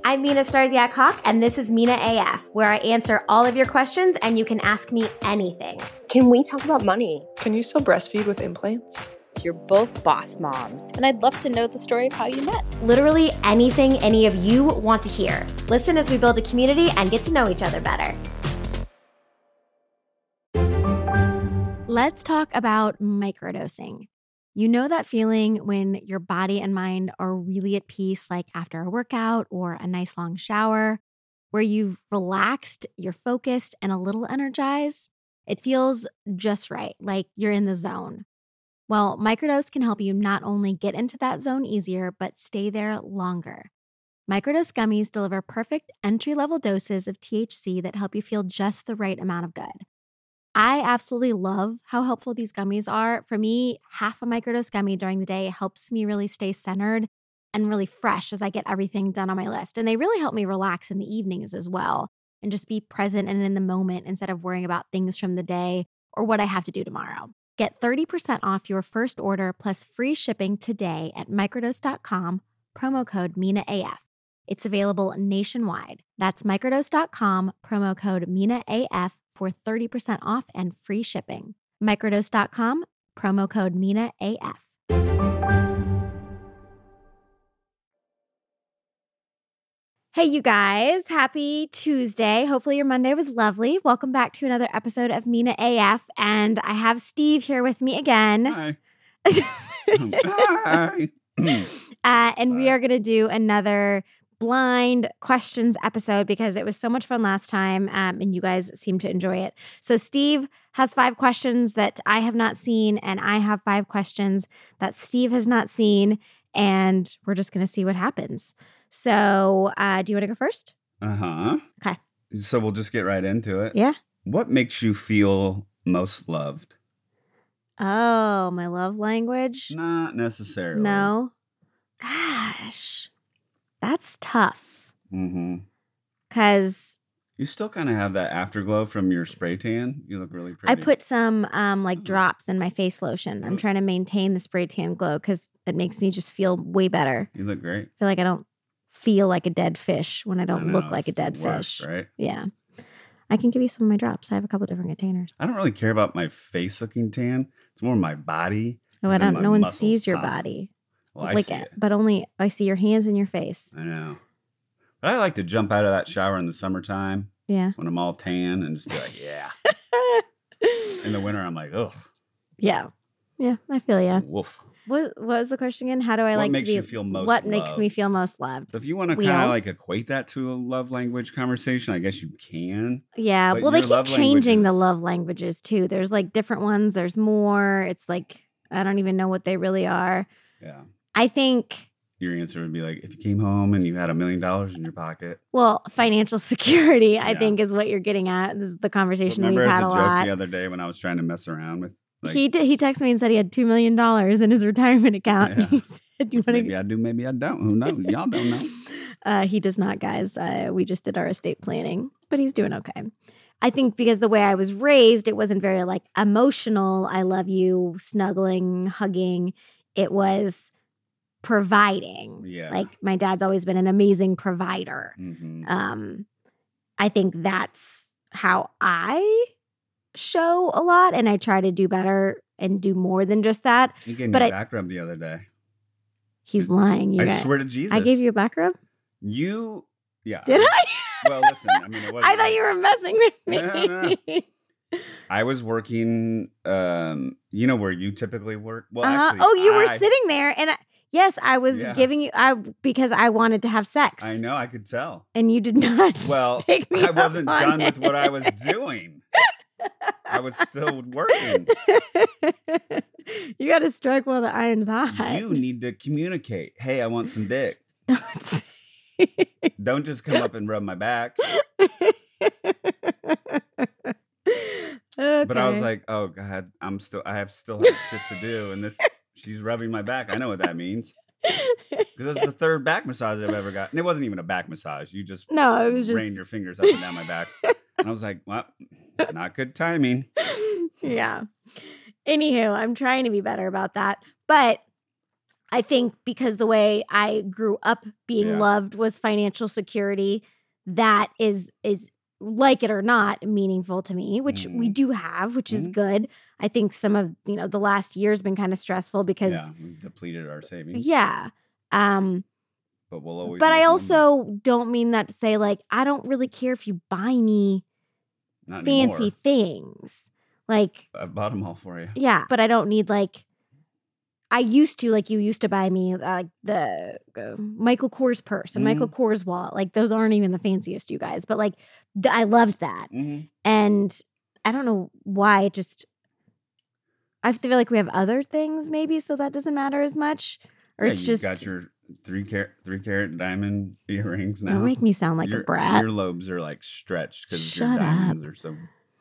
I'm Mina Starziak Hawk, and this is Mina AF, where I answer all of your questions and you can ask me anything. Can we talk about money? Can you still breastfeed with implants? You're both boss moms, and I'd love to know the story of how you met. Literally anything any of you want to hear. Listen as we build a community and get to know each other better. Let's talk about microdosing. You know that feeling when your body and mind are really at peace, like after a workout or a nice long shower, where you've relaxed, you're focused, and a little energized? It feels just right, like you're in the zone. Well, microdose can help you not only get into that zone easier, but stay there longer. Microdose gummies deliver perfect entry-level doses of THC that help you feel just the right amount of good. I absolutely love how helpful these gummies are. For me, half a microdose gummy during the day helps me really stay centered and really fresh as I get everything done on my list. And they really help me relax in the evenings as well and just be present and in the moment instead of worrying about things from the day or what I have to do tomorrow. Get 30% off your first order plus free shipping today at microdose.com, promo code MINAAF. It's available nationwide. That's microdose.com, promo code MINAAF for 30% off and free shipping. Microdose.com, promo code MINAAF. Hey, you guys. Happy Tuesday. Hopefully your Monday was lovely. Welcome back to another episode of Mina AF. And I have Steve here with me again. Hi. Hi. And we are going to do another blind questions episode because it was so much fun last time and you guys seem to enjoy it. So Steve has 5 questions that I have not seen, and I have 5 questions that Steve has not seen, and we're just going to see what happens. So do you want to go first? Uh-huh. Okay. So we'll just get right into it. Yeah. What makes you feel most loved? Oh, my love language? Not necessarily. No. Gosh, that's tough. Mm-hmm. Because You still kind of have that afterglow from your spray tan. You look really pretty. I put some like drops in my face lotion. I'm trying to maintain the spray tan glow because it makes me just feel way better. You look great. I feel like I don't feel like a dead fish when I don't know, look like a it's the dead worst, fish. right? Yeah. I can give you some of my drops. I have a couple different containers. I don't really care about my face looking tan. It's more my body. Oh, I and then don't. my No one muscles sees your pop. body. Well, I Like see it. but only I see your hands and your face. I know. But I like to jump out of that shower in the summertime Yeah. when I'm all tan and just be like, yeah. In the winter, I'm like, ugh. Yeah. Yeah, I feel ya. Woof. What was the question again? How do I What like makes to be? you feel most What makes me loved? feel most loved? So if you want to Wheel? kind of like equate that to a love language conversation, I guess you can. Yeah. But Well, they your keep love changing the languages- love languages too. There's like different ones. There's more. It's like I don't even know what they really are. Yeah. I think. Your answer would be like, if you came home and you had $1 million in your pocket. Well, financial security, I Yeah. think, is what you're getting at. This is the conversation Remember we've as had a a joke lot. the other day when I was trying to mess around with, like, He did. He texted me and said he had $2 million in his retirement account. Yeah. He said, "You want maybe I do, maybe I don't. Who knows? Y'all don't know. He does not, guys. We just did our estate planning, but he's doing okay. I think because the way I was raised, it wasn't very like emotional. I love you, snuggling, hugging. It was providing. Yeah. Like my dad's always been an amazing provider. Mm-hmm. I think that's how I show a lot, and I try to do better and do more than just that. You gave me but a I- back rub the other day. He's lying. You I guys. swear to Jesus. I gave you a back rub? You, yeah. Did I? Well, listen, I mean, it wasn't. I thought you were messing with me. No, I was working, you know where you typically work? Well, actually, Oh, you were sitting there, and yes, I was Yeah. giving you because I wanted to have sex. I know, I could tell. And you did not. Well, take me I up wasn't on done it. with what I was doing. I was still working. You got to strike while the iron's hot. You need to communicate. Hey, I want some dick. Don't just come up and rub my back. But I was like, oh God, I still have shit to do. And she's rubbing my back. I know what that means. Because it's the third back massage I've ever got. And it wasn't even a back massage. You just No, it was just rained your fingers up and down my back. And I was like, well, not good timing. Yeah. Anywho, I'm trying to be better about that. But I think because the way I grew up being Yeah. loved was financial security, that is like it or not meaningful to me, which we do have, which is good. I think some of, the last year's been kind of stressful because Yeah, we've depleted our savings. yeah. But we'll always. But I make money. also don't mean that to say like I don't really care if you buy me Not fancy anymore. things. Like I bought them all for you. yeah, but I don't need like I used to, like you used to buy me the Michael Kors purse and Michael Kors wallet. Like those aren't even the fanciest, you guys. But like I loved that. And I don't know why. I feel like we have other things maybe, so that doesn't matter as much. Or Yeah, it's you just got your 3-carat diamond earrings now. don't make me sound like your a brat. earlobes are like stretched because your Shut diamonds up. are so.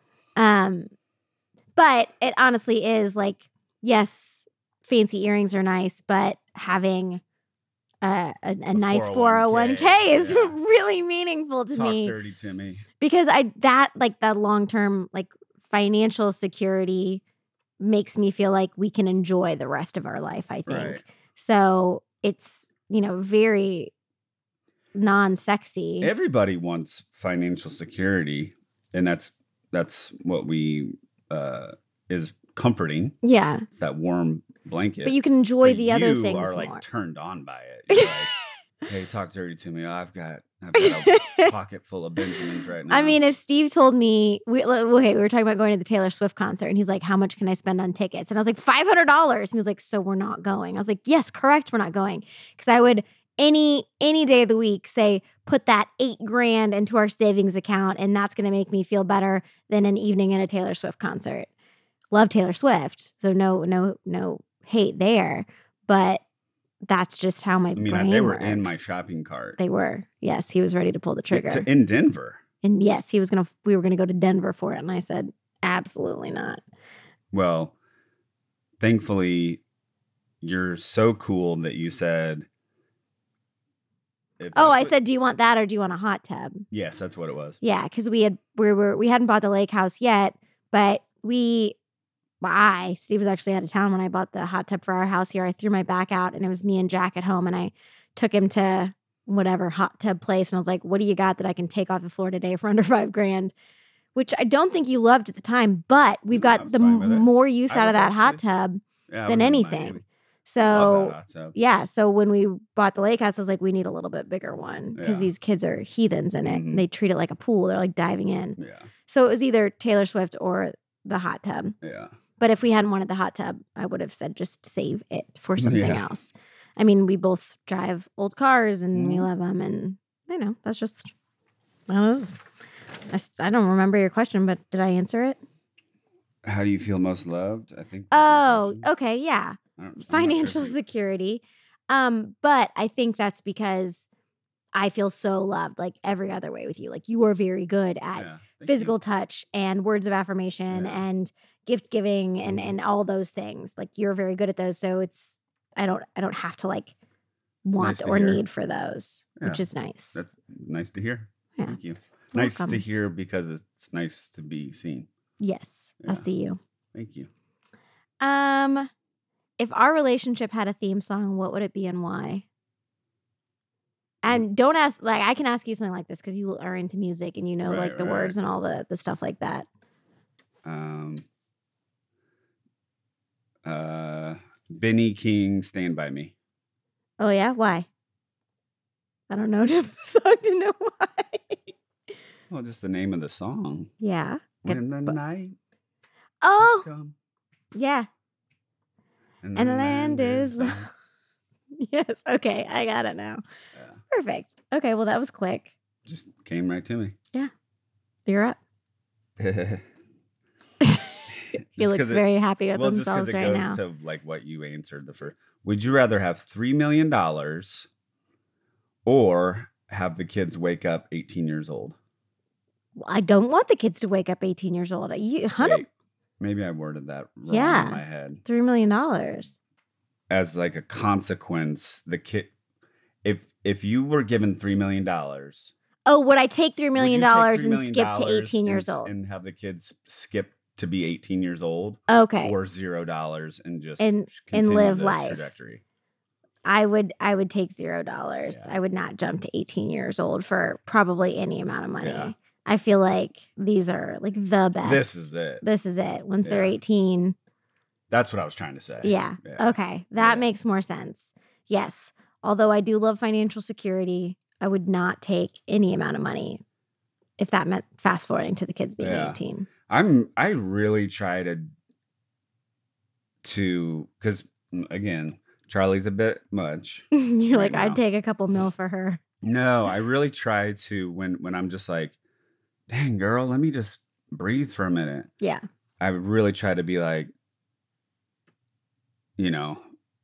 But it honestly is like, yes, fancy earrings are nice, but having a nice 401k is really meaningful to me. Talk dirty to me. Because that long-term like financial security makes me feel like we can enjoy the rest of our life, I think. Right. So it's, very non-sexy. Everybody wants financial security, and that's what we is comforting. Yeah. It's that warm blanket. But you can enjoy the other things You are more. like turned on by it. You're like, hey, talk dirty to me. I've got a pocket full of Benjamins right now. I mean, if Steve told me, we were talking about going to the Taylor Swift concert, and he's like, how much can I spend on tickets? And I was like, $500. And he was like, so we're not going. I was like, yes, correct, we're not going. Because I would any day of the week say, put that $8,000 into our savings account, and that's going to make me feel better than an evening at a Taylor Swift concert. Love Taylor Swift, so no hate there, but that's just how my brain they were works. in my shopping cart. They were. Yes, he was ready to pull the trigger. In Denver. And yes, we were gonna go to Denver for it, and I said, absolutely not. Well, thankfully, you're so cool that you said. I said, do you want that or do you want a hot tub? Yes, that's what it was. Yeah, because we hadn't bought the lake house yet, but Steve was actually out of town when I bought the hot tub for our house here. I threw my back out, and it was me and Jack at home, and I took him to whatever hot tub place, and I was like, what do you got that I can take off the floor today for under $5,000? Which I don't think you loved at the time, but we've got the more use out of that hot tub than anything. So yeah, so when we bought the lake house, I was like, we need a little bit bigger one because these kids are heathens in it. And they treat it like a pool. They're like diving in. Yeah. So it was either Taylor Swift or the hot tub. Yeah. But if we hadn't wanted the hot tub, I would have said just save it for something else. I mean, we both drive old cars and we love them. And, I don't remember your question, but did I answer it? How do you feel most loved? I think. Oh, okay. Yeah. Financial security. But I think that's because I feel so loved, like every other way with you. Like you are very good at physical touch and words of affirmation and gift giving and all those things. Like you're very good at those. So I don't have to like want or need for those, which is nice. That's nice to hear. Yeah. Thank you. Nice to hear because it's nice to be seen. Yes. Yeah. I see you. Thank you. If our relationship had a theme song, what would it be and why? And don't ask, like, I can ask you something like this because you are into music and you know, like, the words and all the stuff like that. Benny King, Stand By Me. Oh, yeah? Why? I don't know enough of the song to know why. Well, just the name of the song. Yeah. When the night has come. Yeah. And the land is lost. Yes. Okay. I got it now. Yeah. Perfect. Okay. Well, that was quick. Just came right to me. Yeah. You're up. He looks very happy with themselves right now. Just because it goes to like what you answered the first. Would you rather have $3 million or have the kids wake up 18 years old? Well, I don't want the kids to wake up 18 years old. Wait, maybe I worded that wrong in my head. $3 million. As like a consequence, the kid, if you were given $3 million. Oh, would I take $3 million and skip to 18 years old? And have the kids skip to be 18 years old? Okay. Or $0 and just and live life. Trajectory. I would take $0. Yeah. I would not jump to 18 years old for probably any amount of money. Yeah. I feel like these are like the best. This is it. This is it. Once they're Yeah. 18. That's what I was trying to say. Yeah. Yeah. Okay. That Yeah. makes more sense. Yes. Although I do love financial security, I would not take any amount of money if that meant fast forwarding to the kids being Yeah. 18. I really try to because again, Charlie's a bit much. You're Right like, I'd now. take a couple mil for her. No, I really try to when I'm just like, dang girl, let me just breathe for a minute. Yeah. I really try to be like, you know,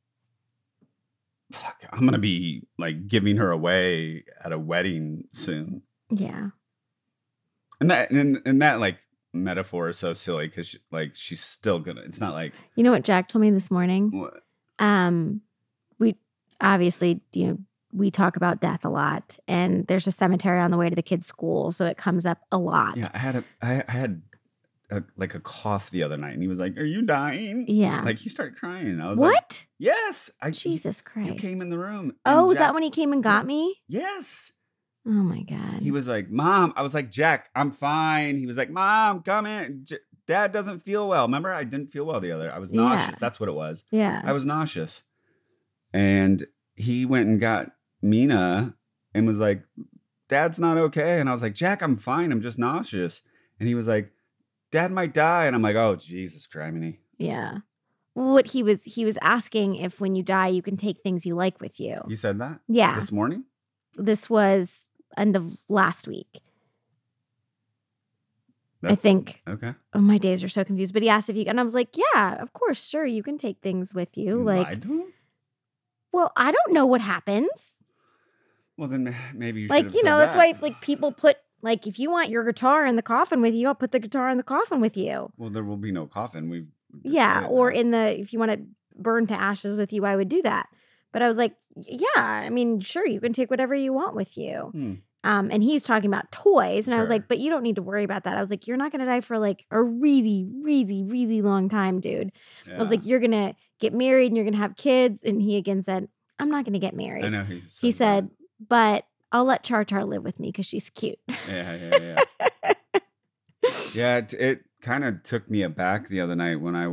fuck, I'm gonna be like giving her away at a wedding soon. Yeah. And that like metaphor is so silly because like she's still gonna. It's not like You know what Jack told me this morning? what? We obviously, we talk about death a lot, and there's a cemetery on the way to the kids' school, so it comes up a lot. Yeah, I had like a cough the other night, and he was like, "Are you dying?" Yeah. Like he started crying. I was like, What? "Yes." Jesus You Christ. came in the room. Oh, and was that Jack- when he came and got me? Yes. Oh my God. He was like, "Mom." I was like, "Jack, I'm fine." He was like, "Mom, come in. Dad doesn't feel well." Remember, I didn't feel well the other. I was nauseous. Yeah. That's what it was. Yeah. I was nauseous. And he went and got Mina and was like, "Dad's not okay." And I was like, "Jack, I'm fine. I'm just nauseous." And he was like, "Dad might die." And I'm like, "Oh, Jesus criminy." Yeah. What he was asking if when you die, you can take things you like with you. You said that? Yeah. This morning? This was end of last week. I That's- think. Okay. Oh, my days are so confused. But he asked if you, and I was like, yeah, of course, sure, you can take things with you. You Like, lied to him? well, I don't know what happens. Well, then maybe you should Like, have said that's that. why like people put like if you want your guitar in the coffin with you, I'll put the guitar in the coffin with you. Well, there will be no coffin. We've Yeah, decided or that. if you want to burn to ashes with you, I would do that. But I was like, yeah, I mean, sure, you can take whatever you want with you. Hmm. And he's talking about toys, and I was Sure. like, but you don't need to worry about that. I was like, you're not gonna die for like a really, really, really long time, dude. I was Yeah. like, you're gonna get married and you're gonna have kids. And he again said, I'm not gonna get married. I know He said, but I'll let Char Char live with me because she's cute. Yeah. Yeah, it kind of took me aback the other night when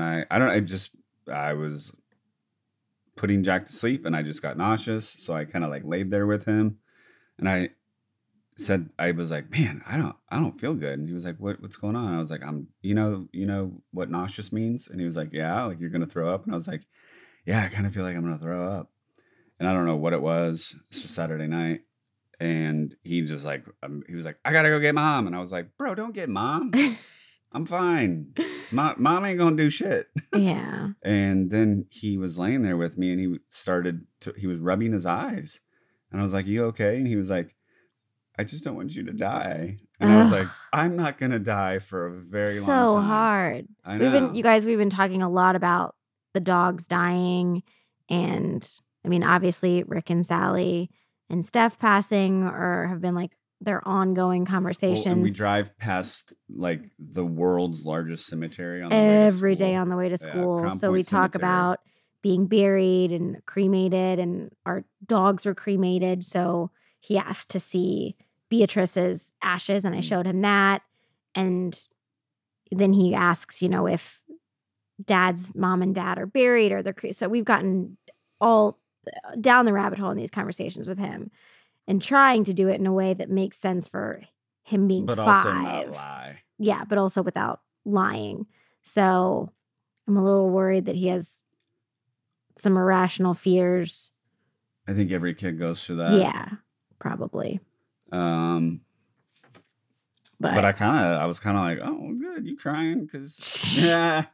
I was putting Jack to sleep and I just got nauseous, so I kind of like laid there with him, and I was like, man, I don't feel good, and he was like, what's going on? I was like, you know what nauseous means? And he was like, yeah, like you're gonna throw up, and I was like, yeah, I kind of feel like I'm gonna throw up, and I don't know what it was. This was Saturday night. And he just like, he was like, I gotta go get Mom. And I was like, bro, don't get Mom. I'm fine. Mom ain't gonna do shit. Yeah. And then he was laying there with me and he was rubbing his eyes. And I was like, you okay? And he was like, I just don't want you to die. And I was like, I'm not gonna die for a very long time. So hard. I know. We've been talking a lot about the dogs dying. And I mean, obviously Rick and Sally and Steph passing or have been like their ongoing Well, conversations and we drive past like the world's largest cemetery on the every day way to school. on the way to Yeah, school. Crown So we Point talk Cemetery. about being buried and cremated, and our dogs were cremated. So he asked to see Beatrice's ashes, and I showed him that. And then he asks, if Dad's mom and dad are buried or they're so we've gotten all down the rabbit hole in these conversations with him and trying to do it in a way that makes sense for him being But 5. also not lie. Yeah, but also without lying. So I'm a little worried that he has some irrational fears. I think every kid goes through that. Yeah, probably. But But I was kind of like, oh, good, you crying? Because yeah.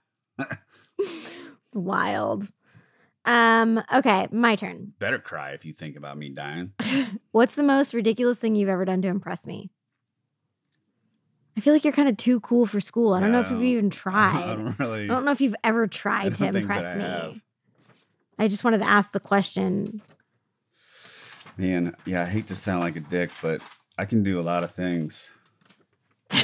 wild. Okay, my turn. Better cry if you think about me dying. What's the most ridiculous thing you've ever done to impress me? I feel like you're kind of too cool for school. I don't know if you've even tried. I don't really. I don't know if you've ever tried to don't think that impress I me. have. I just wanted to ask the question. Man, yeah, I hate to sound like a dick, but I can do a lot of things.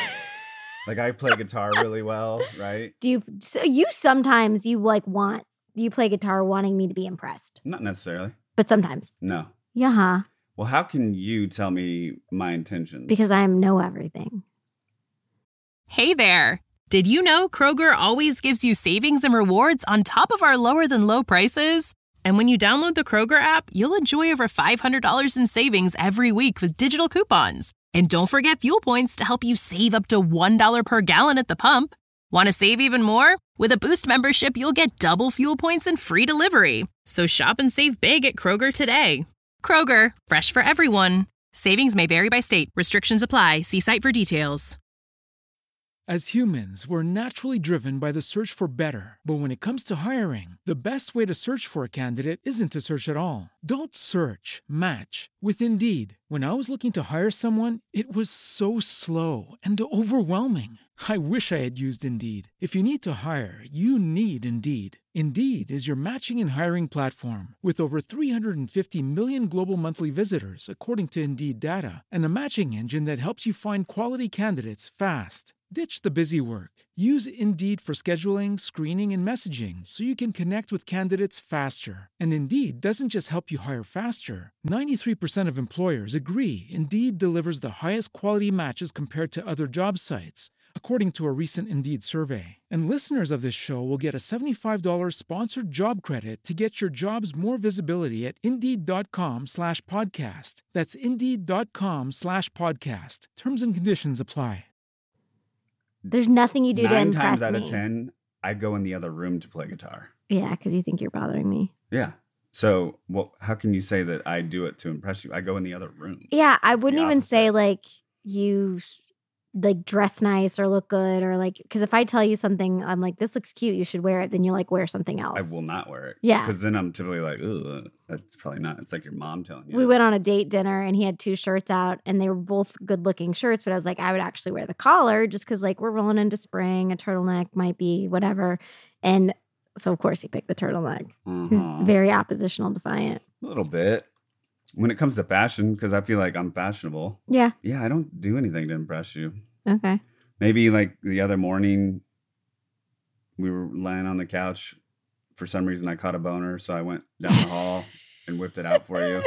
Like I play guitar really well, right? So you sometimes you like want you play guitar wanting me to be impressed, Not necessarily. but sometimes. No. Yeah, Well, how can you tell me my intentions? because I know everything. Hey there. Did you know Kroger always gives you savings and rewards on top of our lower than low prices? And when you download the Kroger app, you'll enjoy over $500 in savings every week with digital coupons. And don't forget fuel points to help you save up to $1 per gallon at the pump. Want to save even more? With a Boost membership, you'll get double fuel points and free delivery. So shop and save big at Kroger today. Kroger, fresh for everyone. Savings may vary by state. Restrictions apply. See site for details. As humans, we're naturally driven by the search for better. But when it comes to hiring, the best way to search for a candidate isn't to search at all. Don't search, match with Indeed. When I was looking to hire someone, it was so slow and overwhelming. I wish I had used Indeed. If you need to hire, you need Indeed. Indeed is your matching and hiring platform with over 350 million global monthly visitors, according to Indeed data, and a matching engine that helps you find quality candidates fast. Ditch the busy work. Use Indeed for scheduling, screening, and messaging so you can connect with candidates faster. And Indeed doesn't just help you hire faster. 93% of employers agree Indeed delivers the highest quality matches compared to other job sites, according to a recent Indeed survey. And listeners of this show will get a $75 sponsored job credit to get your jobs more visibility at Indeed.com/podcast. That's Indeed.com/podcast. Terms and conditions apply. There's nothing you do to 9 impress times out me. of 10, I go in the other room to play guitar. Yeah, because you think you're bothering me. Yeah. So, how can you say that I do it to impress you? I go in the other room. Yeah, I It's the wouldn't even say opposite. like you like dress nice or look good or like, because if I tell you something, I'm like, this looks cute, you should wear it. Then you like wear something else. I will not wear it. Yeah. Because then I'm typically like, ugh, that's probably not. It's like your mom telling you. We went on a date dinner and he had 2 shirts out and they were both good looking shirts, but I was like, I would actually wear the collar just because like we're rolling into spring, a turtleneck might be whatever. And so of course he picked the turtleneck. He's very oppositional defiant. A little bit. When it comes to fashion, because I feel like I'm fashionable. Yeah. Yeah, I don't do anything to impress you. Okay. Maybe like the other morning, we were laying on the couch. For some reason, I caught a boner, so I went down the hall and whipped it out for you.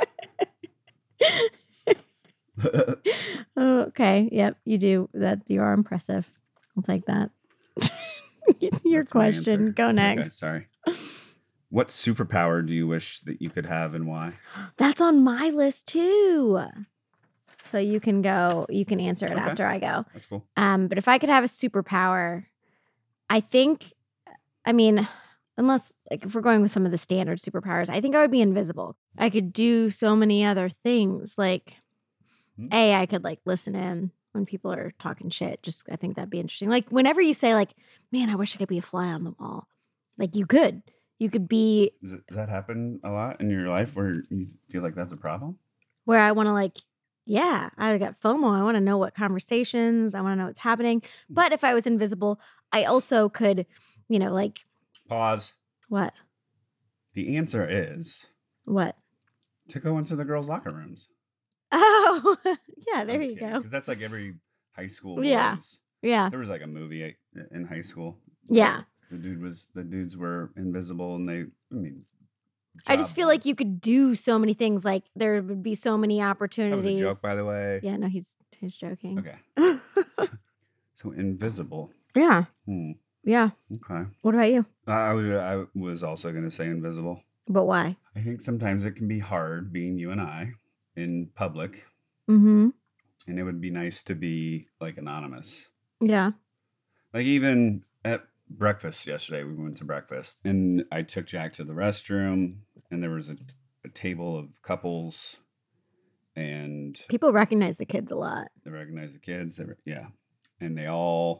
Oh, okay. Yep. You do that. You are impressive. I'll take that. Your That's my question. answer. Go next. Okay, sorry. What superpower do you wish that you could have and why? That's on my list too. So you can go, you can answer it Okay. after I go. That's cool. But if I could have a superpower, I think, I mean, unless like if we're going with some of the standard superpowers, I think I would be invisible. I could do so many other things. Like, I could like listen in when people are talking shit. Just I think that'd be interesting. Like whenever you say like, man, I wish I could be a fly on the wall. Like you could be Does that happen a lot in your life where you feel like that's a problem? where I want to like, yeah, I got FOMO. I want to know what conversations, I want to know what's happening. But if I was invisible, I also could, like Pause. what? The answer is What? to go into the girls' locker rooms. Oh, yeah, there you go. Because that's like every high school. Yeah. boys. Yeah. There was like a movie in high school. Yeah. The dudes were invisible and I just feel like you could do so many things. Like there would be so many That opportunities. was a joke, by the way. Yeah, no, he's joking. Okay. So invisible. Yeah. Yeah. Okay. What about you? I was also going to say invisible. But why? I think sometimes it can be hard being you and I in public, Mm-hmm. and it would be nice to be like anonymous. Yeah. Like even at breakfast yesterday, we went to breakfast and I took Jack to the restroom and there was a table of couples and People recognize the kids a lot. they recognized the kids. And they all,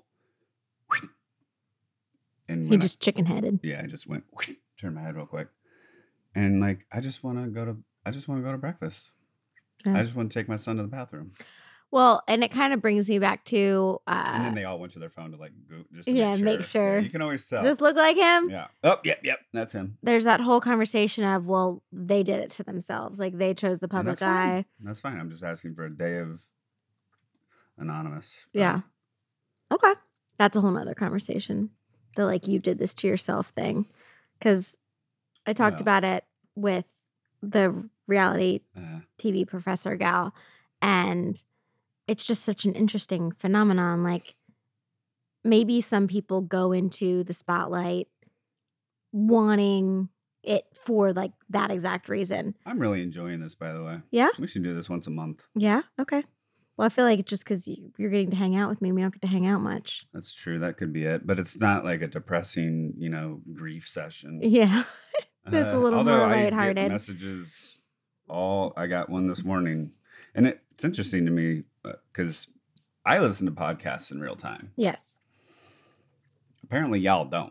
and He when just chicken headed. I just went, turned my head real quick. And like, I just want to go to breakfast. Yeah. I just want to take my son to the bathroom. Well, and it kind of brings me back to And then they all went to their phone to like go just to make sure. Yeah, you can always tell. does this look like him? Yeah. Oh, yep, that's him. There's that whole conversation of, well, they did it to themselves. Like they chose the And public that's fine. eye. That's fine. I'm just asking for a day of anonymous. Yeah. Okay. That's a whole nother conversation. The like you did this to yourself thing. because I talked No. about it with the reality Uh, TV professor gal, and it's just such an interesting phenomenon. Like, maybe some people go into the spotlight wanting it for like that exact reason. I'm really enjoying this, by the way. Yeah? We should do this once a month. Yeah? Okay. Well, I feel like it's just because you're getting to hang out with me. We don't get to hang out much. That's true. That could be it. But it's not like a depressing, grief session. Yeah. It's a little Although more I lighthearted. get messages. I got one this morning, and it's interesting to me because I listen to podcasts in real time. Yes. Apparently, y'all don't.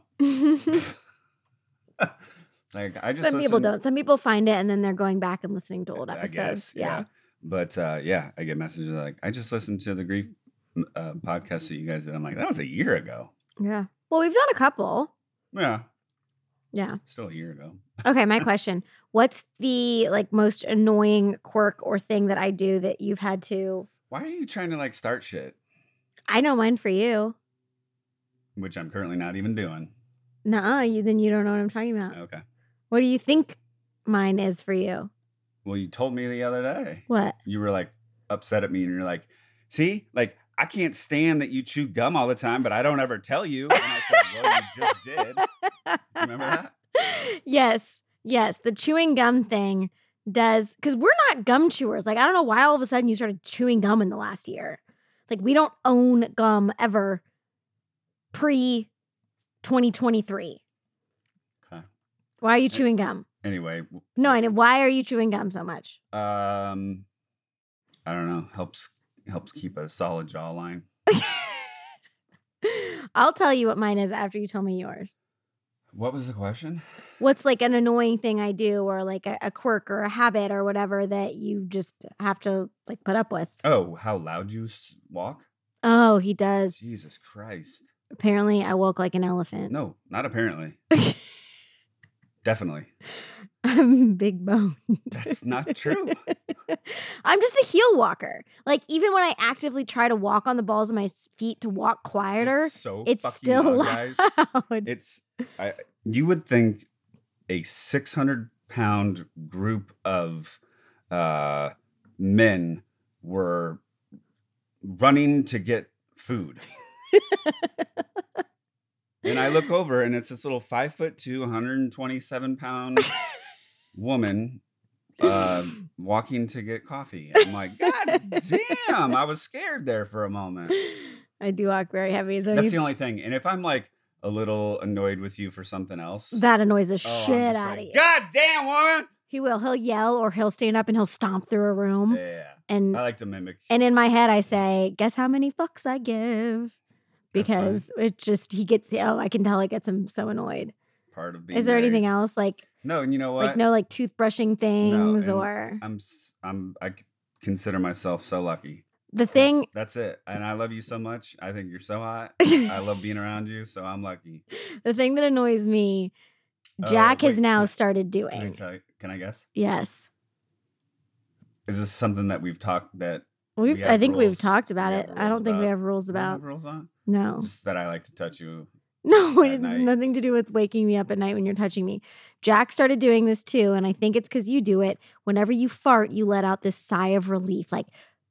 Like I just Some people listen- don't. Some people find it and then they're going back and listening to old I episodes. guess, yeah. But I get messages like, I just listened to the grief podcast that you guys did. I'm like, that was a year ago. Yeah. Well, we've done a couple. Yeah, Yeah. still a year ago. Okay, my question. What's the like most annoying quirk or thing that I do that you've had to Why are you trying to like start shit, I know mine for you. which I'm currently not even doing? Nuh-uh, then you don't know what I'm talking about. Okay. What do you think mine is for you? Well, you told me the other day. What? You were like upset at me, and you're like, see, like I can't stand that you chew gum all the time, but I don't ever tell you. And I said, well, you just did. Remember that? Yes. Yes. The chewing gum thing does, because we're not gum chewers. Like, I don't know why all of a sudden you started chewing gum in the last year. Like, we don't own gum ever pre-2023. Okay. Why are you chewing gum? Anyway. No, I know. Why are you chewing gum so much? I don't know. Helps keep a solid jawline. I'll tell you what mine is after you tell me yours. What was the question? What's like an annoying thing I do, or like a quirk or a habit or whatever that you just have to like put up with? Oh, how loud you walk? Oh, he does. Jesus Christ. Apparently, I woke like an elephant. No, not apparently. Definitely. I'm big bone. That's not true. I'm just a heel walker. Like, even when I actively try to walk on the balls of my feet to walk quieter, It's so it's fucking still loud, guys. loud. You would think a 600-pound group of men were running to get food. And I look over and it's this little 5'2", 127-pound woman walking to get coffee. I'm like, God damn, I was scared there for a moment. I do walk very heavy. So That's the only thing. And if I'm like a little annoyed with you for something else, that annoys the I'm shit just out like, of you. God damn, woman. He will. He'll yell or he'll stand up and he'll stomp through a room. Yeah. And I like to mimic. and in my head, I say, guess how many fucks I give? Because it just, I can tell it gets him so annoyed. Part of being Is there anything married. else? Like, No, and you know what? like no, like toothbrushing things and or I consider myself so lucky. the thing. That's it. And I love you so much. I think you're so hot. I love being around you, so I'm lucky. The thing that annoys me, Jack has wait, now can- started Can I doing. tell you? Can I guess? Yes. Is this something that we've talked that We've, have I think we've rules- talked about we it. have I don't rules think we about- have rules do we have about. rules on? No. Just that I like to touch you. No, at it has night. nothing to do with waking me up at night when you're touching me. Jack started doing this too, and I think it's because you do it. Whenever you fart, you let out this sigh of relief, like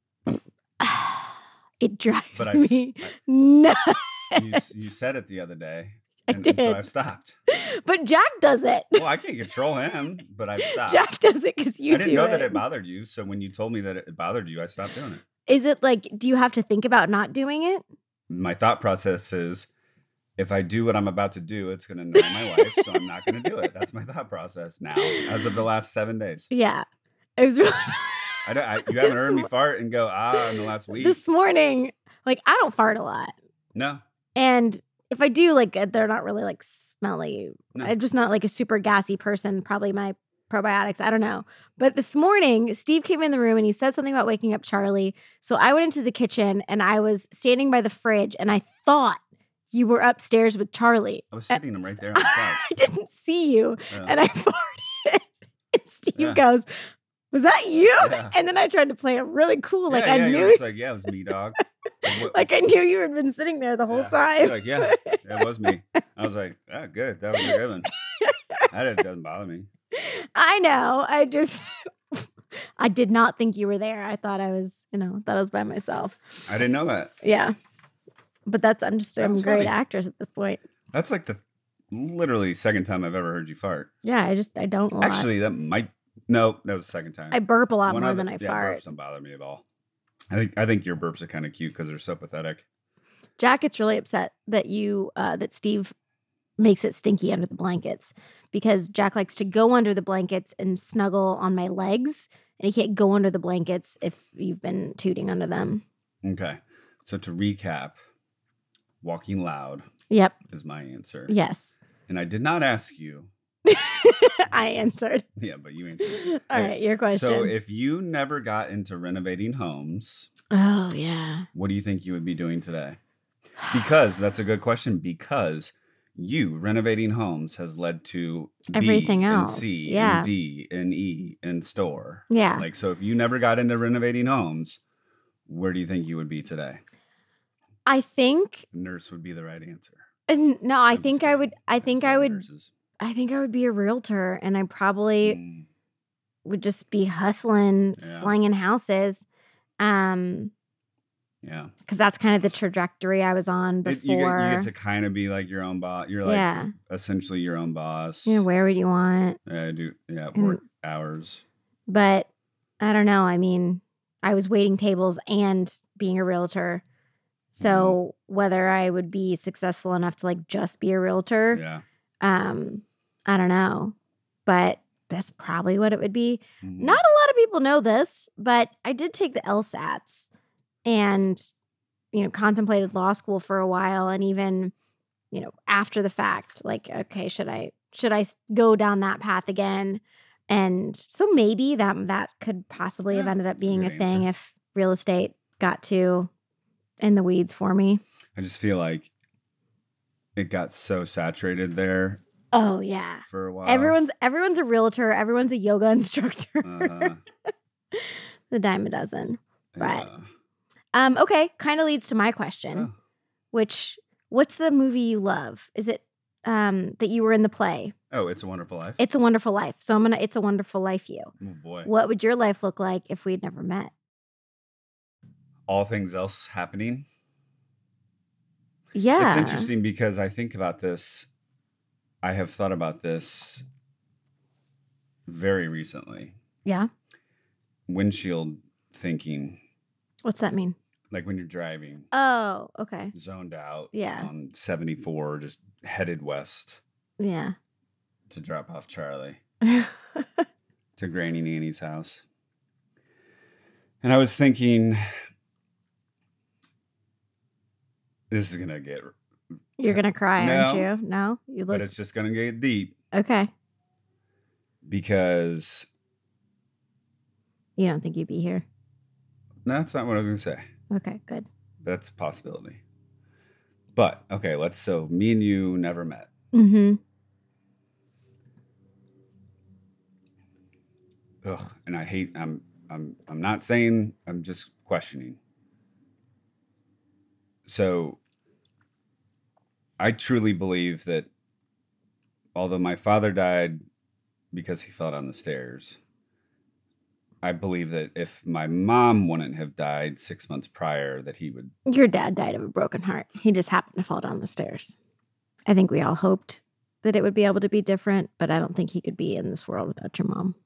it drives But me nuts. you said it the other day. I And so did. I've stopped. But Jack does it. Well, I can't control him, but I've stopped. Jack does it because you I didn't do know it. that it bothered you. So when you told me that it bothered you, I stopped doing it. Is it like, do you have to think about not doing it? My thought process is, if I do what I'm about to do, it's going to annoy my wife, so I'm not going to do it. That's my thought process now, as of the last 7 days. Yeah. It was really You haven't heard me fart and go, in the last week. this morning. Like, I don't fart a lot. No. And if I do, like, they're not really like smelly. No. I'm just not like a super gassy person. Probably my probiotics. I don't know. But this morning, Steve came in the room and he said something about waking up Charlie. So I went into the kitchen and I was standing by the fridge and I thought you were upstairs with Charlie. I was sitting right there on the couch. I didn't see you Yeah. and I farted. And Steve Yeah. goes, was that you? Yeah. And then I tried to play it really cool. Like Yeah, I you knew were just like, yeah, it was me, dog. Like, what- like I knew you had been sitting there the whole Yeah. time. You're like, yeah, it was me. I was like, good. That was a good one. That doesn't bother me. I know. I did not think you were there. I thought I was, by myself. I didn't know that. Yeah. But I'm just a great funny. actress at this point. That's like the literally second time I've ever heard you fart. Yeah, I don't a lot. Actually, no, that was the second time. I burp a lot more than I fart. Burps don't bother me at all. I think your burps are kind of cute because they're so pathetic. Jack gets really upset that that Steve makes it stinky under the blankets because Jack likes to go under the blankets and snuggle on my legs, and he can't go under the blankets if you've been tooting under them. Okay. So to recap, walking loud Yep. is my answer. Yes. And I did not ask you. I answered. Yeah, but you answered. All right, your question. So if you never got into renovating homes, oh, yeah. what do you think you would be doing today? Because that's a good question, because you renovating homes has led to everything B else. And C yeah. and D and E and store. Yeah. Like, so if you never got into renovating homes, where do you think you would be today? I think Nurse would be the right answer. No, I think I would Nurses. I think I would be a realtor, and I probably would just be hustling, slanging houses. Yeah. Because that's kind of the trajectory I was on before. You get to kind of be like your own boss. You're like essentially your own boss. Yeah, where would you want? Work hours. But I don't know. I mean, I was waiting tables and being a realtor. So whether I would be successful enough to like just be a realtor, I don't know. But that's probably what it would be. Mm-hmm. Not a lot of people know this, but I did take the LSATs and, contemplated law school for a while. And even, after the fact, like, okay, should I go down that path again? And so maybe that could possibly have ended up being a thing if real estate got too in the weeds for me. I just feel like it got so saturated there. Oh yeah. For a while. Everyone's a realtor, everyone's a yoga instructor. The dime a dozen. But okay, kind of leads to my question, what's the movie you love? Is it that you were in the play? Oh, It's a Wonderful Life. It's a Wonderful Life. So It's a Wonderful Life you. Oh boy. What would your life look like if we'd never met? All things else happening. Yeah. It's interesting because I think about this. I have thought about this very recently. Yeah. Windshield thinking. What's that mean? Like when you're driving. Oh, okay. Zoned out. Yeah. On 74, just headed west. Yeah. To drop off Charlie. To Granny Nanny's house. And I was thinking, this is going to get... You're going to cry, aren't you? No? But it's just going to get deep. Okay. Because... You don't think you'd be here? No, that's not what I was going to say. Okay, good. That's a possibility. But, okay, so me and you never met. Mm-hmm. Ugh, and I hate, I'm not saying, I'm just questioning. So, I truly believe that although my father died because he fell down the stairs, I believe that if my mom wouldn't have died 6 months prior, that he would... Your dad died of a broken heart. He just happened to fall down the stairs. I think we all hoped that it would be able to be different, but I don't think he could be in this world without your mom.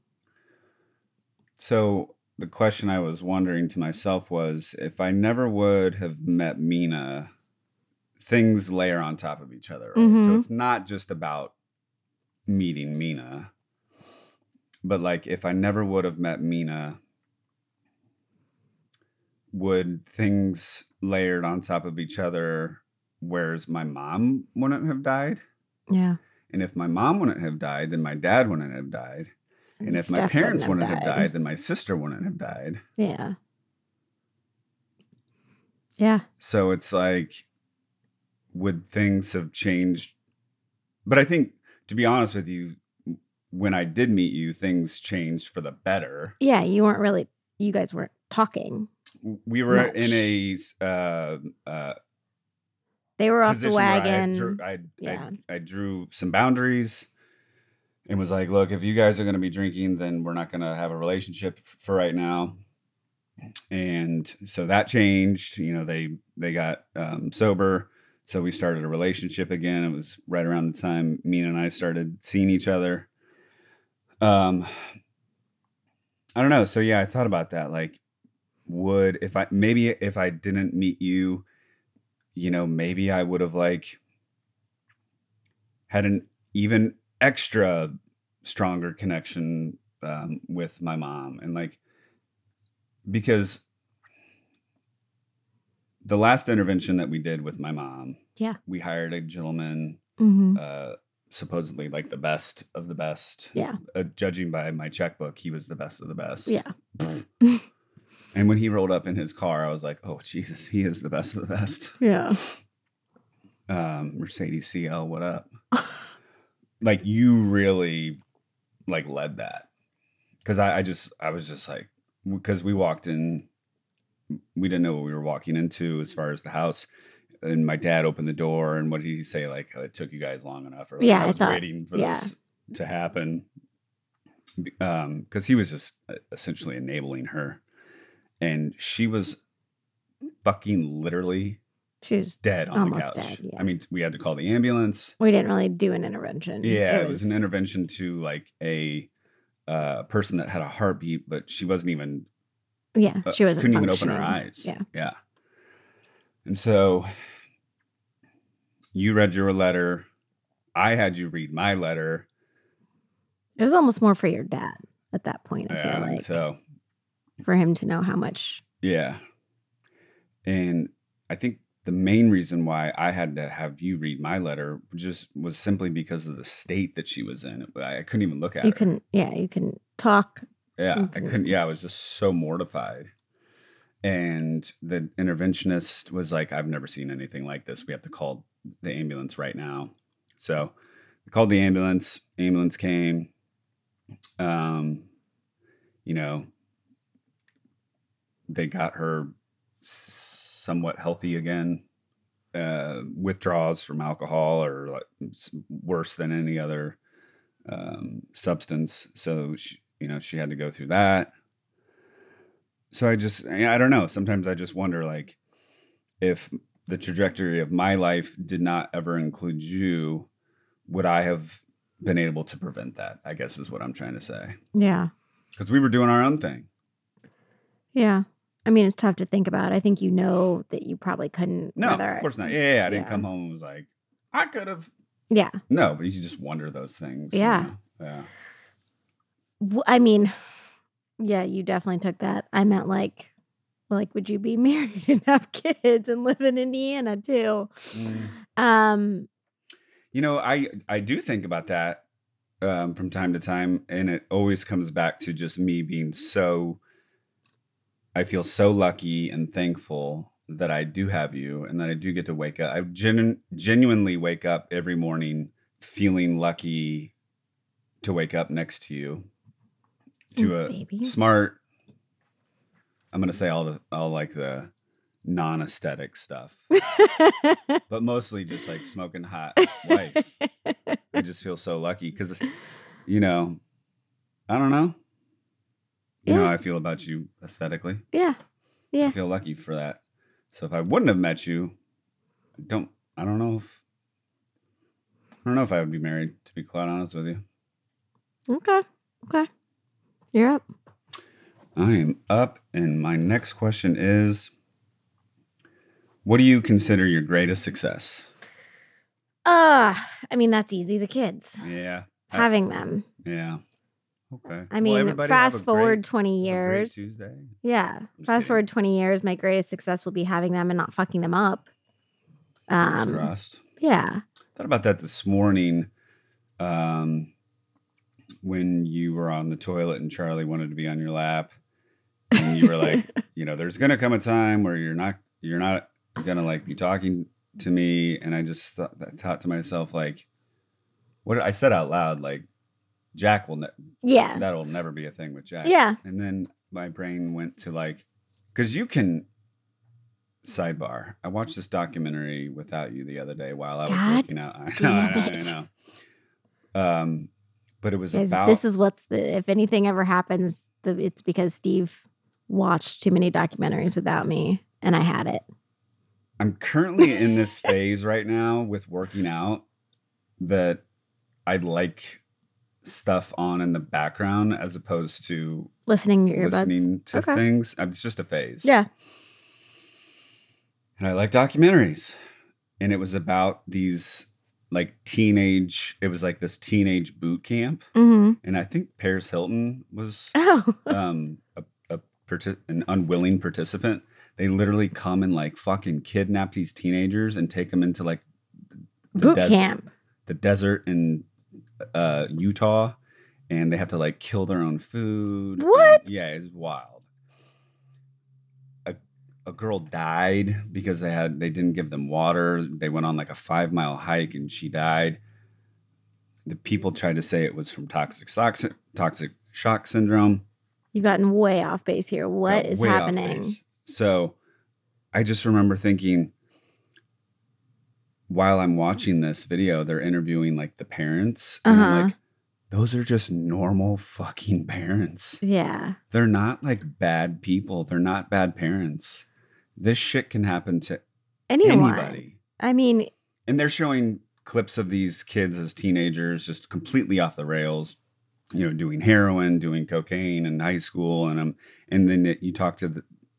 So the question I was wondering to myself was, if I never would have met Mina, things layer on top of each other, right? Mm-hmm. So it's not just about meeting Mina, but like if I never would have met Mina, would things layered on top of each other, whereas my mom wouldn't have died? Yeah. And if my mom wouldn't have died, then my dad wouldn't have died. And if my parents wouldn't have died, then my sister wouldn't have died. Yeah. Yeah. So it's like, would things have changed? But I think, to be honest with you, when I did meet you, things changed for the better. Yeah, you guys weren't talking. We were much. in a they were off the wagon. I drew some boundaries. and was like, look, if you guys are going to be drinking, then we're not going to have a relationship for right now. And so that changed. They got sober. So we started a relationship again. It was right around the time Mina and I started seeing each other. I don't know. So yeah, I thought about that. Like, if I didn't meet you, maybe I would have like had an even extra stronger connection with my mom. And like, because the last intervention that we did with my mom, Yeah. we hired a gentleman, supposedly like the best of the best. Yeah. Judging by my checkbook, he was the best of the best. Yeah. And when he rolled up in his car, I was like, oh, Jesus, he is the best of the best. Yeah. Mercedes CL, what up? Like, you really like led that. Because I was just like, because we walked in, we didn't know what we were walking into as far as the house. And my dad opened the door, and what did he say? Like, it took you guys long enough. Or like, Yeah, I was thought, waiting for this to happen. Because he was just essentially enabling her. And she was fucking literally she was dead on the couch. Dead, yeah. I mean, we had to call the ambulance. We didn't really do an intervention. Yeah, it was an intervention to like a person that had a heartbeat, but she wasn't even. Yeah, she wasn't. Couldn't even open her eyes. Yeah. And so you read your letter. I had you read my letter. It was almost more for your dad at that point. I feel like so. For him to know how much. Yeah. And I think the main reason why I had to have you read my letter was simply because of the state that she was in. I couldn't even look at her. You couldn't talk. Yeah, I couldn't. Yeah, I was just so mortified. And the interventionist was like, I've never seen anything like this. We have to call the ambulance right now. So we called the ambulance. Ambulance came. They got her somewhat healthy again. Withdrawals from alcohol or like worse than any other substance. So she had to go through that. So I don't know. Sometimes I just wonder, like, if the trajectory of my life did not ever include you, would I have been able to prevent that? I guess is what I'm trying to say. Yeah. Because we were doing our own thing. Yeah. I mean, it's tough to think about. I think that you probably couldn't. No, of course not. Yeah, I didn't come home and was like, I could have. Yeah. No, but you just wonder those things. Yeah. Yeah. I mean, yeah, you definitely took that. I meant like, would you be married and have kids and live in Indiana too? I do think about that from time to time, and it always comes back to just me being I feel so lucky and thankful that I do have you and that I do get to wake up. I genuinely wake up every morning feeling lucky to wake up next to you. Smart. I'm going to say all like the non-aesthetic stuff, but mostly just like smoking hot wife. I just feel so lucky because, I don't know. You know how I feel about you aesthetically. Yeah. Yeah. I feel lucky for that. So if I wouldn't have met you, I don't know if I would be married, to be quite honest with you. Okay. You're up. I am up, and my next question is, what do you consider your greatest success? I mean, that's easy. The kids. Yeah. Having them. Yeah. Okay. I mean, fast forward 20 years. Tuesday. Yeah. Fast forward 20 years, my greatest success will be having them and not fucking them up. Trust. Yeah. Thought about that this morning. When you were on the toilet and Charlie wanted to be on your lap, and you were like, there's gonna come a time where you're not gonna like be talking to me, and I just thought to myself, like, what I said out loud, like, Jack will that'll never be a thing with Jack. Yeah. And then my brain went to like, because you can. Sidebar. I watched this documentary without you the other day while I was working out. I know. But it was Guys, about this is if anything ever happens, it's because Steve watched too many documentaries without me and I had it. I'm currently in this phase right now with working out that I'd like stuff on in the background as opposed to Listening to your earbuds. listening to Okay. things. It's just a phase. Yeah. And I like documentaries. And it was about these like it was like this teenage boot camp. Mm-hmm. And I think Paris Hilton was Oh. an unwilling participant. They literally come and like fucking kidnap these teenagers and take them into like Boot camp. The desert in Utah, and they have to like kill their own food. What? Yeah, it's wild. A girl died because they didn't give them water. They went on like a 5-mile hike and she died. The people tried to say it was from toxic shock syndrome. You've gotten way off base here. What is Way off happening? base. So I just remember thinking, while I'm watching this video, they're interviewing like the parents. And I'm like, those are just normal fucking parents. Yeah. They're not like bad people. They're not bad parents. This shit can happen to anybody. I mean, and they're showing clips of these kids as teenagers just completely off the rails, doing heroin, doing cocaine in high school. And then they talk to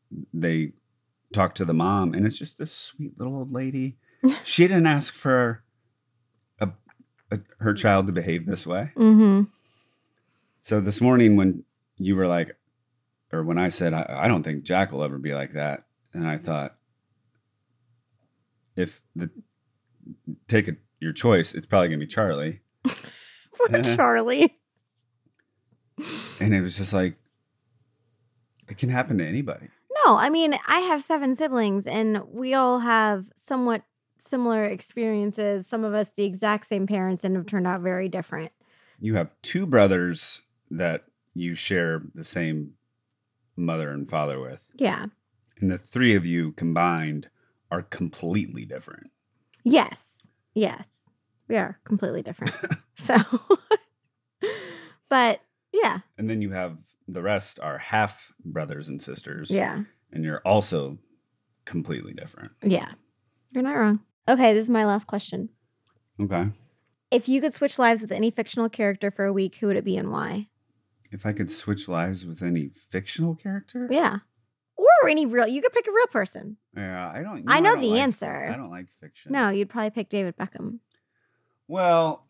the mom, and it's just this sweet little old lady. She didn't ask for her child to behave this way. Mm-hmm. So this morning when you were like, or when I said, I don't think Jack will ever be like that. And I thought, your choice, it's probably going to be Charlie. Poor Charlie. And it was just like, it can happen to anybody. No, I mean, I have 7 siblings and we all have somewhat similar experiences. Some of us the exact same parents and have turned out very different. You have 2 brothers that you share the same mother and father with. Yeah. And the 3 of you combined are completely different. Yes. We are completely different. So, but yeah. And then you have the rest are half brothers and sisters. Yeah. And you're also completely different. Yeah. You're not wrong. Okay, this is my last question. Okay. If you could switch lives with any fictional character for a week, who would it be and why? If I could switch lives with any fictional character? Yeah. Or any real, you could pick a real person. Yeah, I don't. I know the answer. I don't like fiction. No, you'd probably pick David Beckham. Well,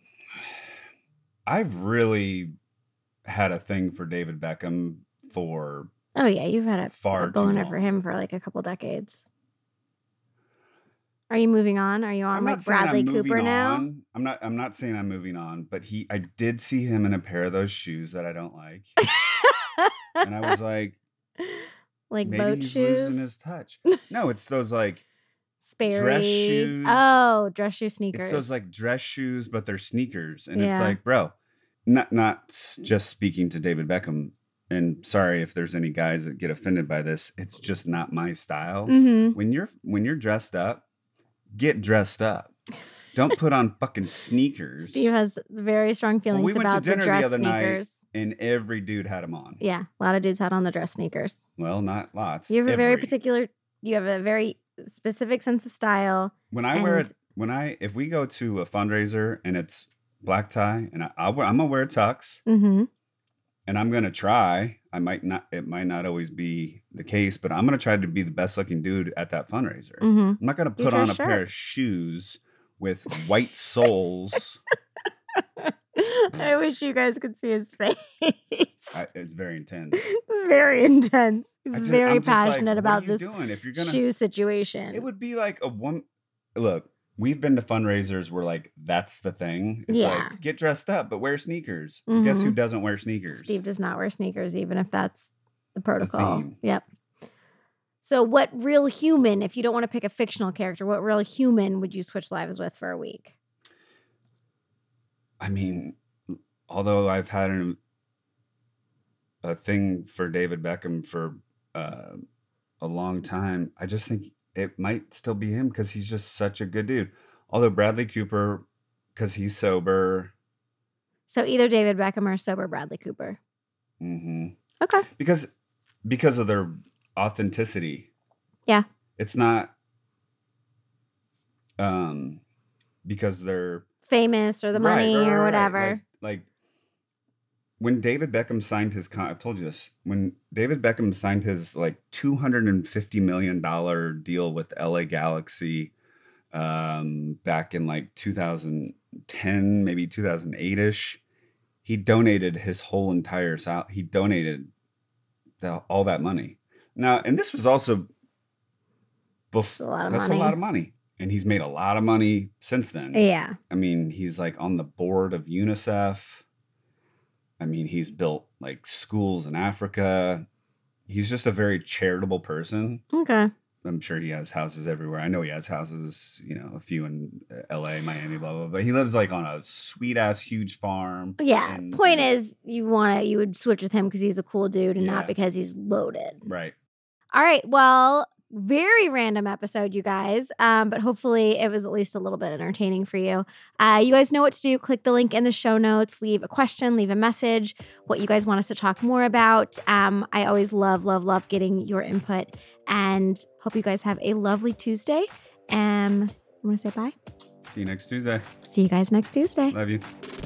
I've really had a thing for David Beckham for. Oh yeah, you've had a boner for long. him for like a couple decades. Are you moving on? Are you on like Bradley Cooper now? I'm not saying I'm moving on, but I did see him in a pair of those shoes that I don't like, and I was like. Like maybe boat he's shoes? losing his touch. No, it's those like Sperry. dress shoes. Oh, dress shoe sneakers. It's those like dress shoes, but they're sneakers. And Yeah. it's like, bro, not just speaking to David Beckham. And sorry if there's any guys that get offended by this. It's just not my style. Mm-hmm. When you're dressed up, get dressed up. Don't put on fucking sneakers. Steve has very strong feelings we went to about the dinner the dress other night. sneakers. And every dude had them on. Yeah, a lot of dudes had on the dress sneakers. Well, not lots. You have a very specific sense of style. When I wear it, if we go to a fundraiser and it's black tie, and I'm gonna wear a tux, Mm-hmm. and I'm gonna try. It might not always be the case, but I'm gonna try to be the best looking dude at that fundraiser. Mm-hmm. I'm not gonna put on a pair of shoes with white soles. I wish you guys could see his face. It's very intense. It's very intense. He's very I'm just like, passionate what about are you this doing? If you're gonna, shoe situation. it would be like a one. Look, we've been to fundraisers where like that's the thing. It's Yeah. like get dressed up, but wear sneakers. Guess who doesn't wear sneakers? Steve does not wear sneakers, even if that's the protocol. theme. Yep. So, what real human, if you don't want to pick a fictional character, what real human would you switch lives with for a week? I mean, although I've had a thing for David Beckham for a long time, I just think it might still be him because he's just such a good dude. Although Bradley Cooper, because he's sober. So either David Beckham or sober Bradley Cooper. Mm-hmm. Okay. Because of their authenticity. Yeah. It's not because they're famous or the money or whatever. Like when David Beckham signed his I've told you this. When David Beckham signed his like $250 million deal with LA Galaxy back in like 2010, maybe 2008-ish, he donated his whole entire salary. He donated all that money. Now, and this was also That's a lot of that's money. a lot of money. And he's made a lot of money since then. Yeah. I mean, he's like on the board of UNICEF. I mean, he's built like schools in Africa. He's just a very charitable person. Okay. I'm sure he has houses everywhere. I know he has houses, a few in LA, Miami, blah, blah, blah. But he lives like on a sweet ass huge farm. Yeah. Point is, you would switch with him because he's a cool dude and not because he's loaded. Right. All right. Well, very random episode, you guys. But hopefully it was at least a little bit entertaining for you. You guys know what to do. Click the link in the show notes. Leave a question, leave a message, what you guys want us to talk more about. I always love, love, love getting your input, and hope you guys have a lovely Tuesday. You want to say bye? See you next Tuesday. See you guys next Tuesday. Love you.